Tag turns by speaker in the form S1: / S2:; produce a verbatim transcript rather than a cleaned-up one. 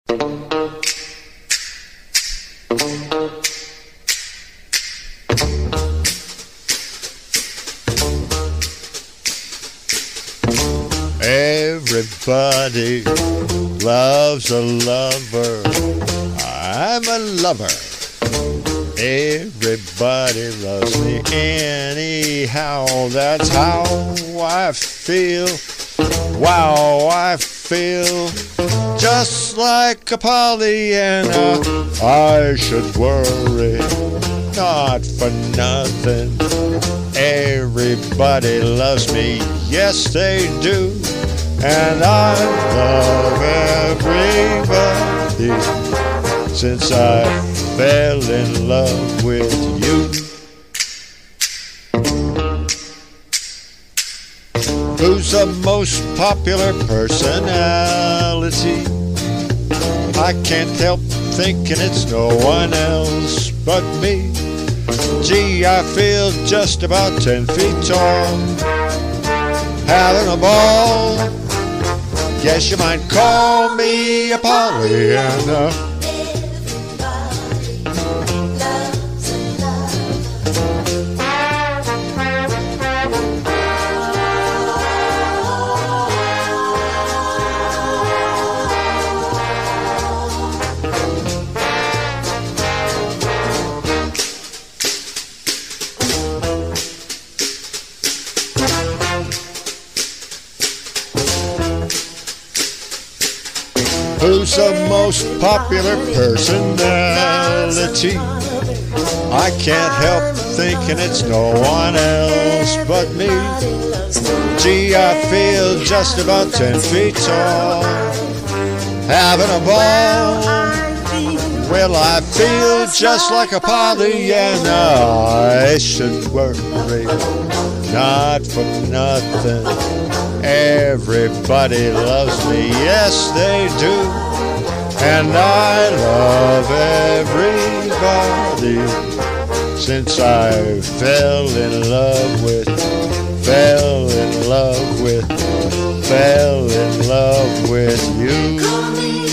S1: Everybody loves a lover. I'm a lover. Everybody loves me anyhow. That's how I feel. Wow, I feel just like a Pollyanna. I should worry, not for nothing. Everybody loves me, yes they do. And I love everybody since I fell in love with you. Who's the most popular personality? I can't help thinking it's no one else but me. Gee, I feel just about ten feet tall, having a ball. Guess you might call me a Pollyanna. Who's the most popular personality? I can't help thinking it's no one else but me. Gee, I feel just about ten feet tall, having a ball. Well, I feel just like a Pollyanna. I should worry, not for nothing. Everybody loves me, yes they do. And I love everybody since I fell in love with, fell in love with, fell in love with you.